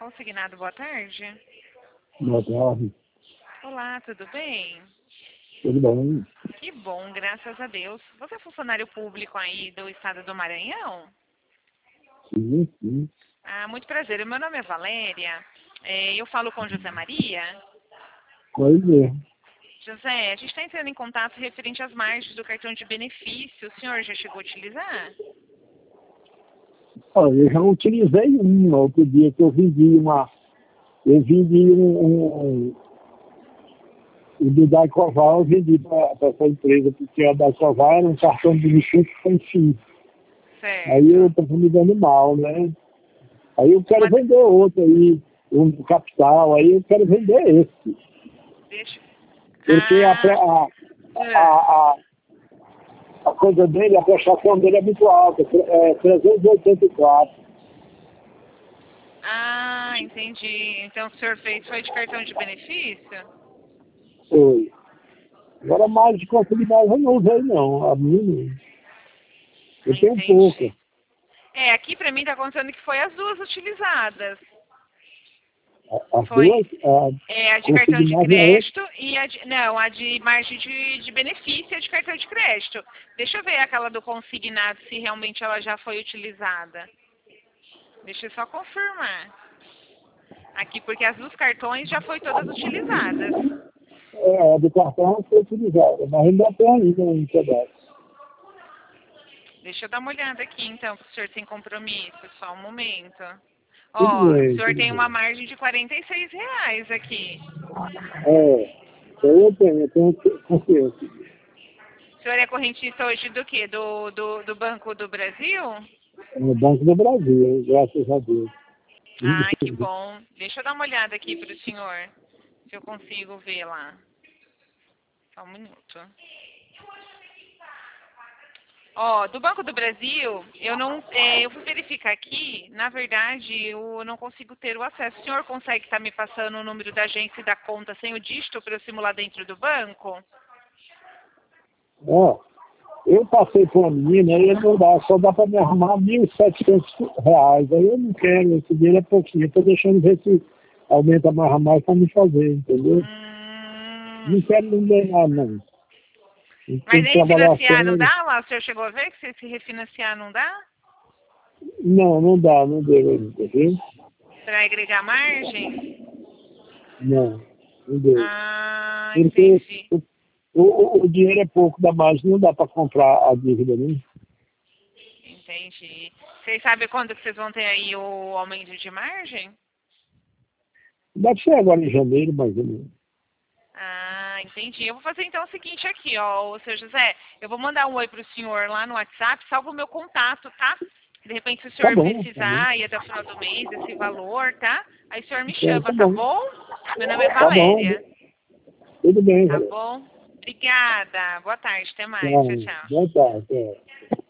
Consignado, boa tarde. Boa tarde. Olá, tudo bem? Tudo bem? Que bom, graças a Deus. Você é funcionário público aí do estado do Maranhão? Sim, sim. Ah, muito prazer. Meu nome é Valéria. Eu falo com José Maria. Pois é. José, a gente está entrando em contato referente às margens do cartão de benefício. O senhor já chegou a utilizar? Olha, eu já utilizei uma outro dia que eu vendi uma. Eu vendi o do Daicoval, eu vendi para essa empresa, porque a Daicoval era um cartão de benefício sem fim. Aí eu Certo. estou me dando mal, né? Aí eu quero Mas vender outro aí, um do capital, aí eu quero vender esse. deixa... Porque Ah, a coisa dele, a prestação dele é muito alta, é 384. entendi. Então o senhor fez foi de cartão de benefício? Foi. Agora mais de consolidado eu não usei não, a minha não. Eu tenho pouca. Entendi. Aqui pra mim tá contando que foi as duas utilizadas. As Foi duas, a de cartão de consignado é outra. crédito e a de margem de benefício e a de cartão de crédito. Deixa eu ver aquela do consignado, se realmente ela já foi utilizada. Deixa eu só confirmar. Aqui, porque as dos cartões já foi todas utilizadas. A do cartão foi utilizada, mas ainda tem ainda um pedaço. Deixa eu dar uma olhada aqui, então, que o senhor tem compromisso. Só um momento. Tudo Ó, o bem, senhor tudo tem uma bem. margem de R$ 46 aqui. Eu tenho consciência. O senhor é correntista hoje do quê? Do Banco do Brasil? No Banco do Brasil, graças a Deus. Ah, que bom. Deixa eu dar uma olhada aqui para o senhor, se eu consigo ver lá. Só um minuto. Ó, do Banco do Brasil, eu fui verificar aqui, na verdade, eu não consigo ter o acesso. O senhor consegue estar me passando o número da agência e da conta sem o dígito para eu simular dentro do banco? Ó, eu passei por uma menina, aí ele não dá, só dá para me arrumar R$ 1.700. Aí eu não quero, esse dinheiro é pouquinho. Eu tô deixando ver se aumenta mais a mais para me fazer, entendeu? Hum, Não quero não ganhar, não. Eu mas tenho que nem trabalhar refinanciar não sério. dá lá? O senhor chegou a ver que se refinanciar não dá? Não, não dá, não deu ainda, viu? Para agregar margem? Não, não deu. Ah, Porque entendi. o dinheiro é pouco, dá mais, não dá para comprar a dívida, né? Entendi. Vocês sabem quando que vocês vão ter aí o aumento de margem? Deve ser agora em janeiro, mais ou menos. Ah, entendi. Eu vou fazer então o seguinte aqui, ó, o seu José, eu vou mandar um oi pro senhor lá no WhatsApp, salva o meu contato, tá? De repente, se o Tá senhor bom, tá bom. precisar, e até o final do mês, esse valor, tá? Aí o senhor me É, chama, tá tá bom. bom? Meu nome é Tá bom. Valéria, Tudo bem, tá galera. bom? Obrigada. Boa tarde, até mais. Tchau, Tchau. tchau. Boa tarde. É.